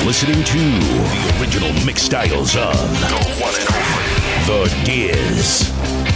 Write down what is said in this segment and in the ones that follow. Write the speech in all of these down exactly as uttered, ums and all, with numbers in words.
listening to the original mix styles of the one and only The Diz.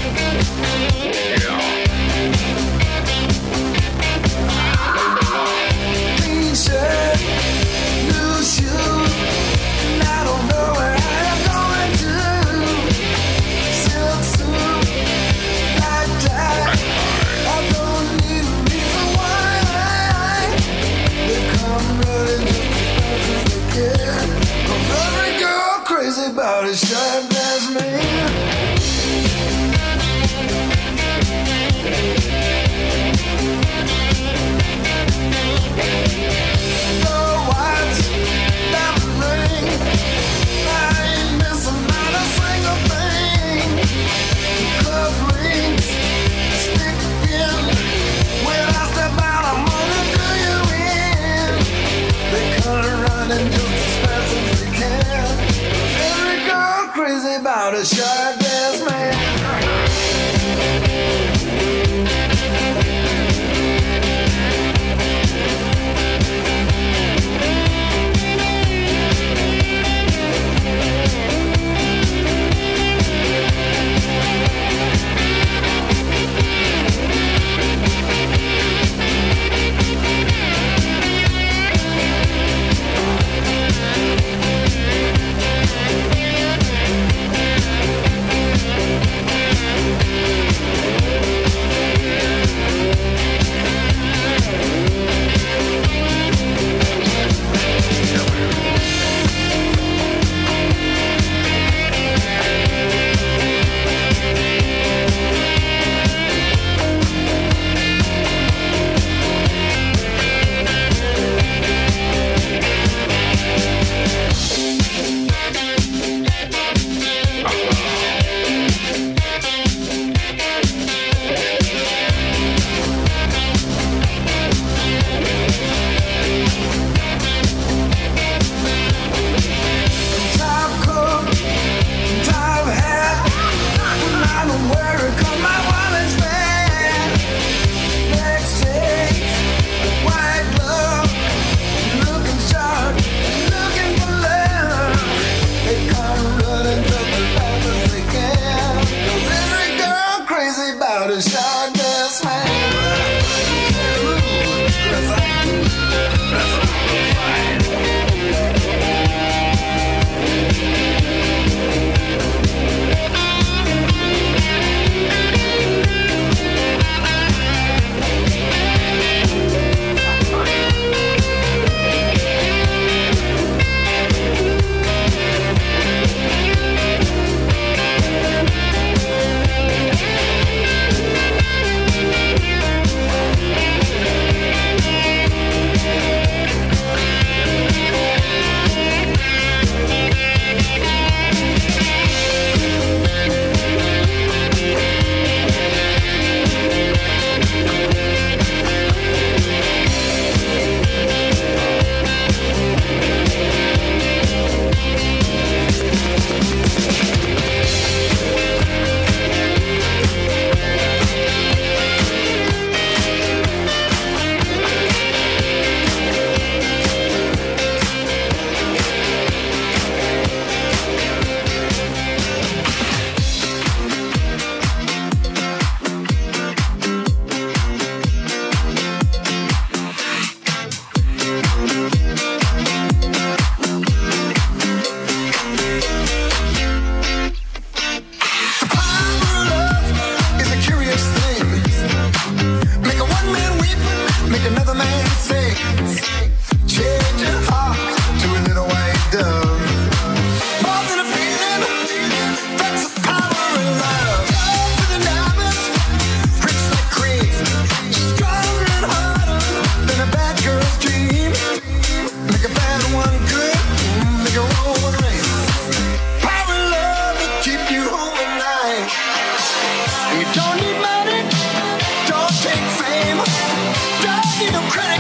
Clean shirt, new shoes, and I don't know where I'm going to. Silk suit, black tie, I don't need a reason why. They come running just as fast as they can. 'Cause every girl crazy about a shirt that's me. About a sharp ass man. Don't need money, don't take fame, don't need no credit.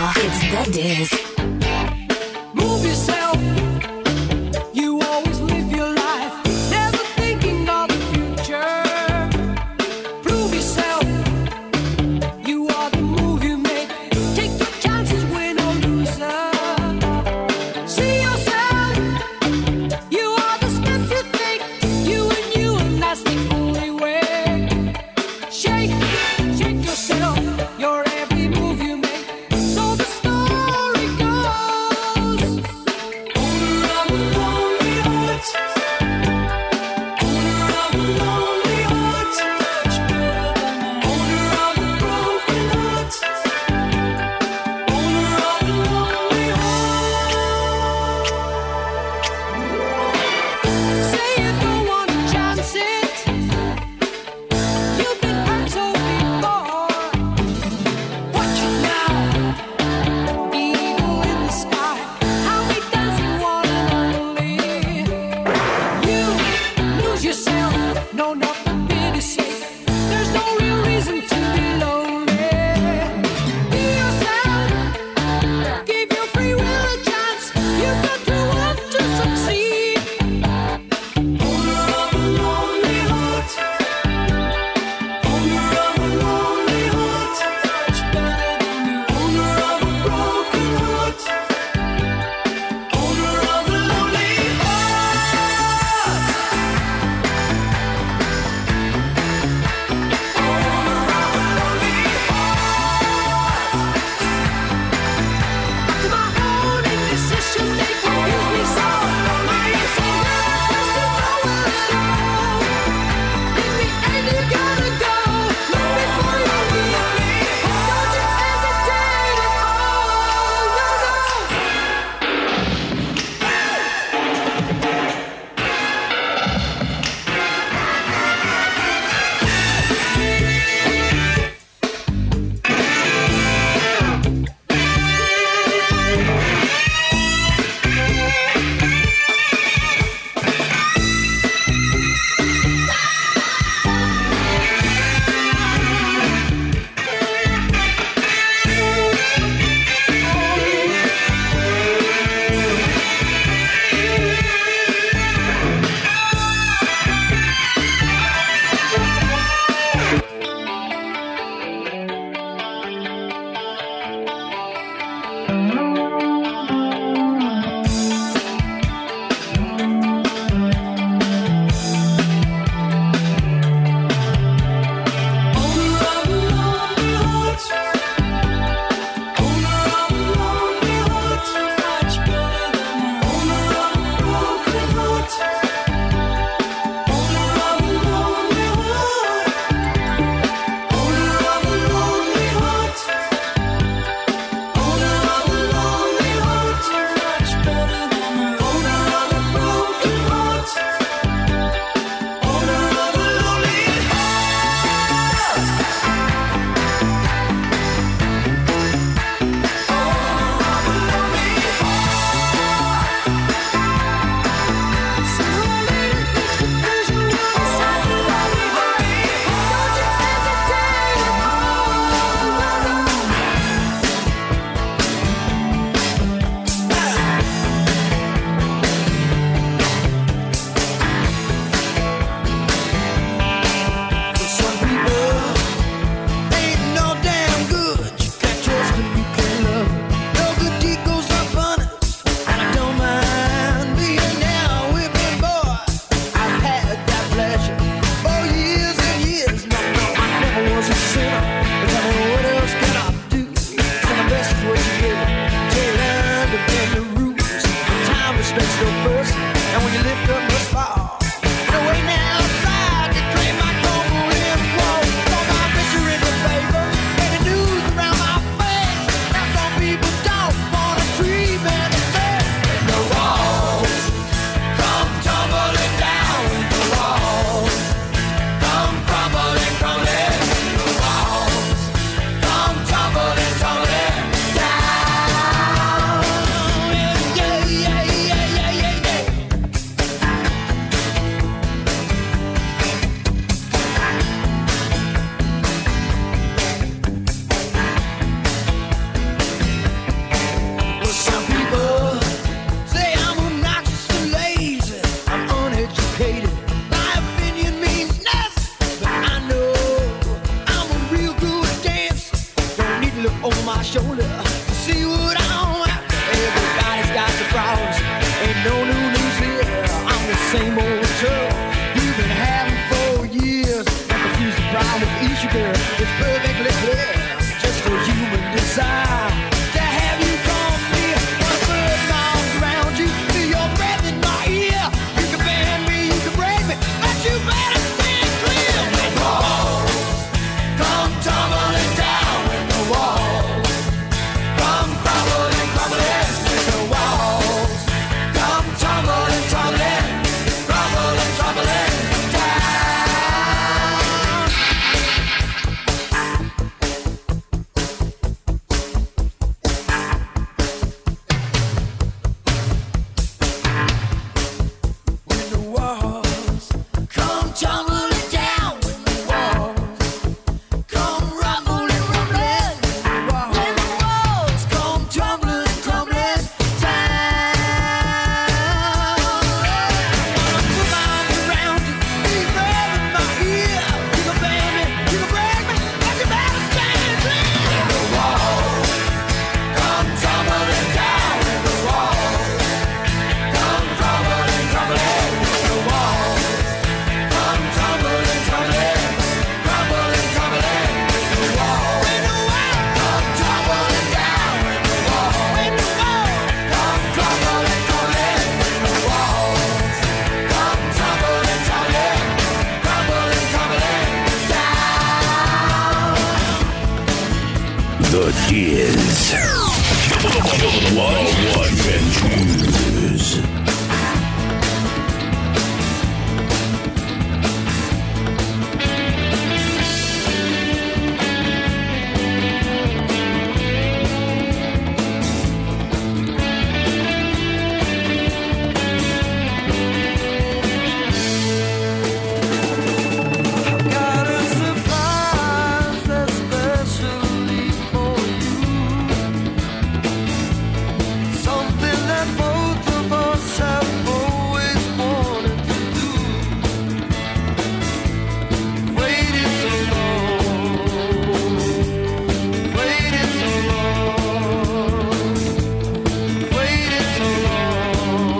now, it's The Diz. Move yourself. You always live your life, never thinking of the future. Prove yourself. You are the move you make. Take your chances, win or loser. See yourself. You are the steps you take. You and you, and that's the only way. Shake, shake yourself. Your every move you make. So the story goes. more trouble you've been having for years. Don't confuse the problem with issue, girl. It's perfectly clear, just a human desire to have you come near. When the first arms around you, feel your breath in my ear. You can bend me, you can break me, but you better stand clear. When the walls come tumbling down, when the walls come crumbling, crumbling, when the walls come tumbling, tumbling, crumbling, crumbling down. When the walls come tumbling down, when the walls come rumbling, rumbling, when the walls come tumbling, crumbling down. Put my arms around you, be breath in my ear. You can bend me, you can break me, but you better stand clear. When the walls come tumbling down, when the walls come crumbling, crumbling, when the walls come tumbling, tumbling, crumbling, crumbling, when the walls, when the walls come tumbling down, when the walls, when the walls come crumbling, crumbling, when the walls come tumbling, tumbling, crumbling, crumbling down. The Diz. Kill the one, one, and twos. Got a surprise especially for you. Something that both of us have always wanted to do. Waited so long, waited so long, waited so long,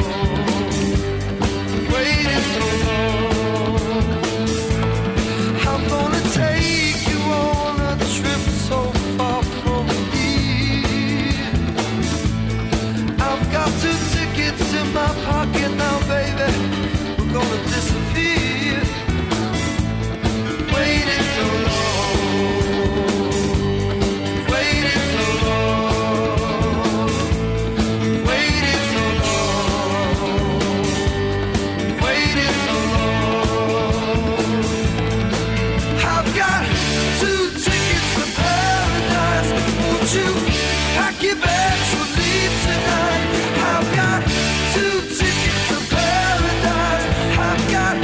waited so long. I'm gonna take you on a trip so far from here. I've got two tickets in my pocket now, baby. We're gonna disappear. Waited so long, waited so long, waited so long, waited so long. I've got two tickets to paradise. Won't you pack your bags? We'll leave tonight. I've got two tickets to paradise. I've got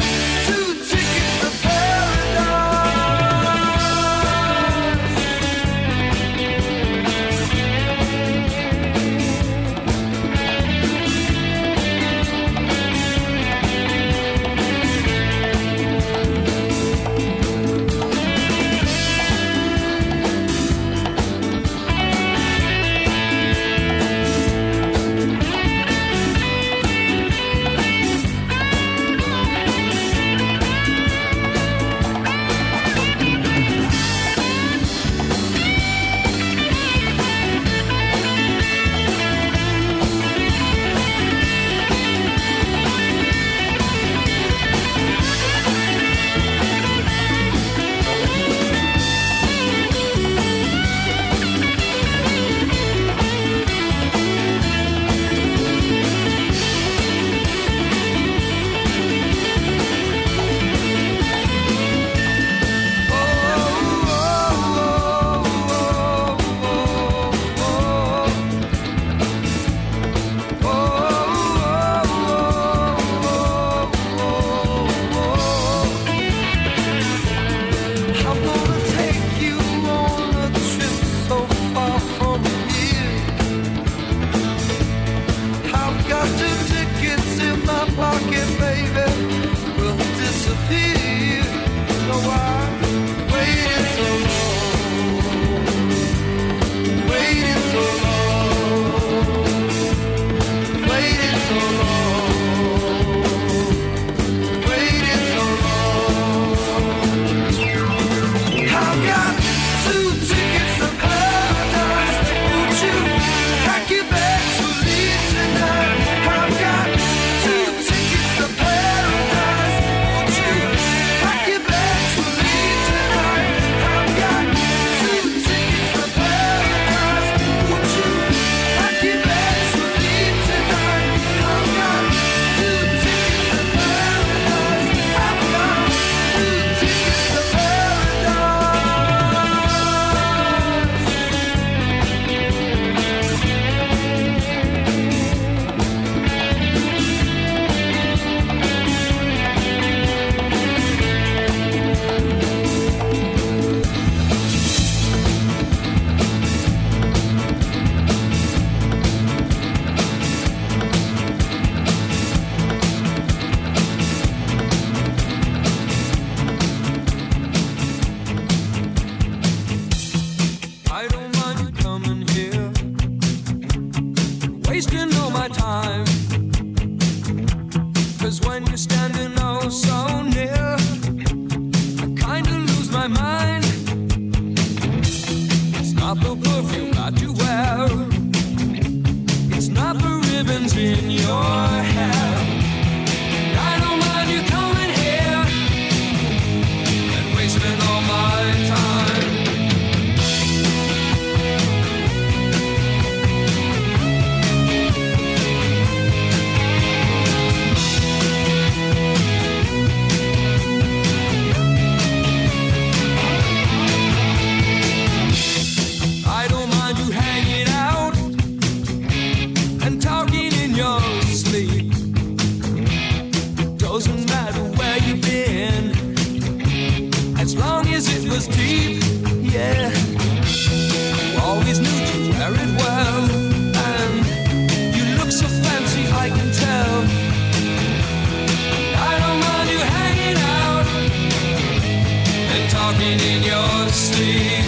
asleep.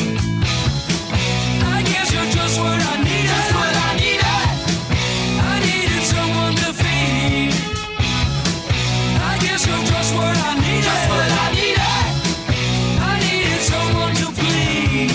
I guess you're just what I needed. Just what I needed. I needed someone to feed. I guess you're just what I needed. Just what I needed. I needed someone to bleed.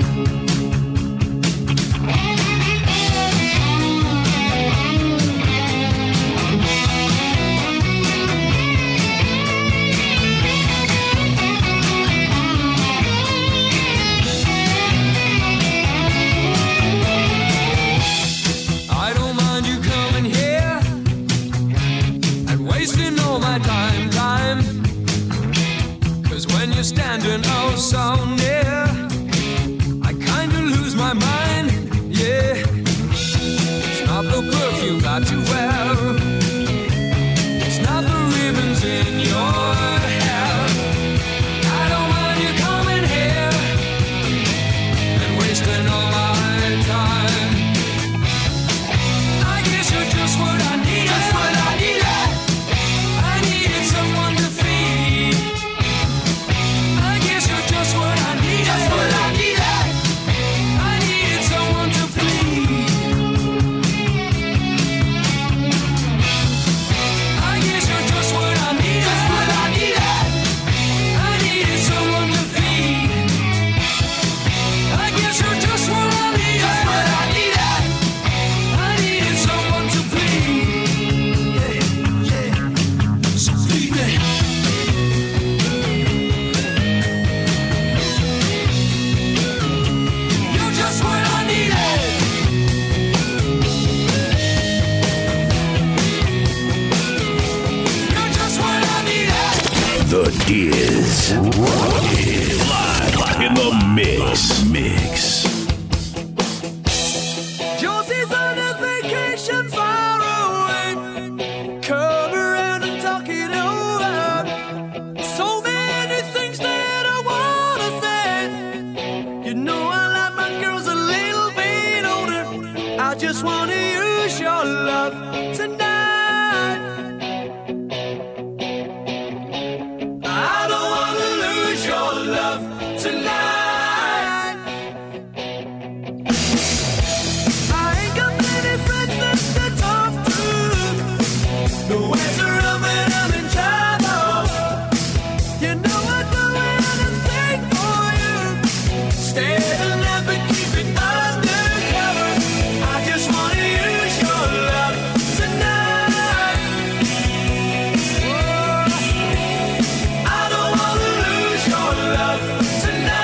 I don't mind you coming here and wasting all my time, time. Cause when you're standing oh so near, I kinda lose my mind, yeah. It's not the perfume that you wear, it's not the ribbons in your hair. I don't mind you coming here and wasting all my time. I guess you're just what I needed. Just what I needed. I needed someone to feed. I guess you're just what I needed. Just what I needed. I needed someone to bleed. I guess you're just what I needed. Just what I needed. I needed someone to feed. I guess you're just what I needed. Just what I needed. I needed someone to bleed. Yeah, yeah. So feed me. You're just what I needed. You're just what I needed. The Diz. Live in the mix. Mix. Josie's on a vacation far away. Come around and talk it over. So many things that I wanna say. You know I like my girls a little bit older. I just wanna use your love tonight. I don't wanna lose your love tonight. I ain't got many friends left to talk to. Nowhere to run when I'm in trouble. You know I'd do anything for you. Stay alive but keep it undercover. I just wanna use your love tonight. Whoa. I don't wanna lose your love tonight.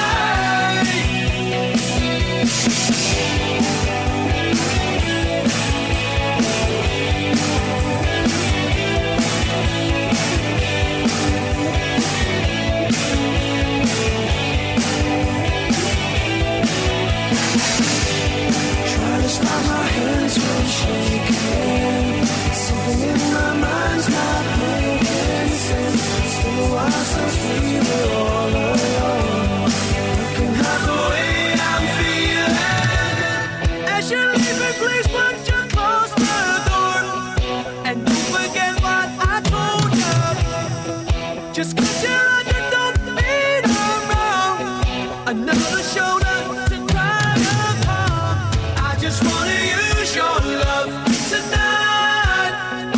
Try to stop my hands from shaking. Something in my mind's not making sense. It's been a while since we were all alone. Looking at the way I'm feeling. As you leave me, please won't you close the door? And don't forget what I told you. Just 'cause you're on, you don't mean I'm wrong. Another shoulder to cry upon. I just wanna use your love tonight.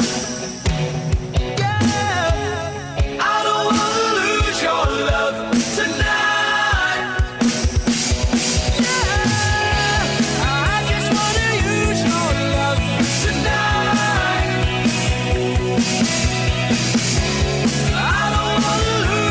Yeah, I don't wanna lose your love tonight. Yeah, I just wanna use your love tonight. I don't wanna lose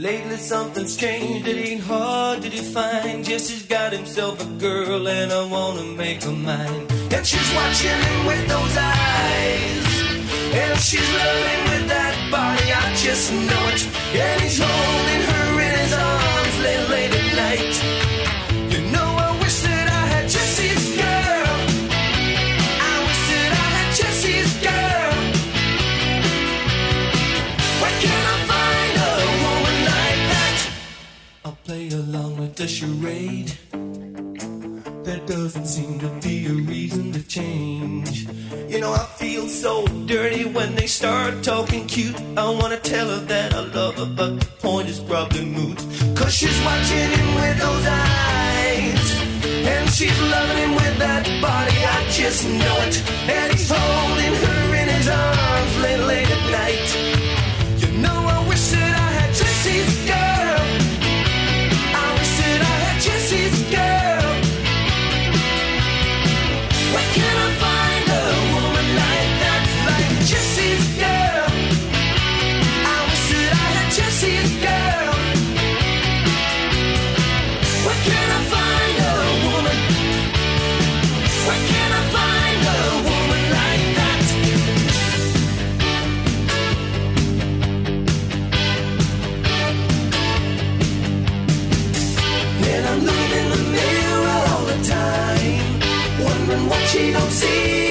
Lately something's changed, it ain't hard to define. Jesse's got himself a girl and I wanna make her mine. And she's watching him with those eyes, and she's loving with that body, I just know it. And he's holding her in his arms late, late at night. You know I wish that I had Jesse's girl. I wish that I had Jesse's girl. Where can I find a woman like that? I'll play along with the charade. There doesn't seem to be a reason to change. You know I feel so dirty when they start talking cute. I wanna tell her that I love her, but the point is probably moot. Cause she's watching him with those eyes, and she's loving him with that body, I just know it. And he's holding her in his arms late, late at night. You know I wish that I had Jesse's girl. I wish that I had Jesse's girl. Where can I find a woman like that, like Jesse's girl? I wish that I had Jesse's girl. Where can I find a woman? Where can I find a woman like that? And I'm looking in the mirror all the time, wondering what she don't see.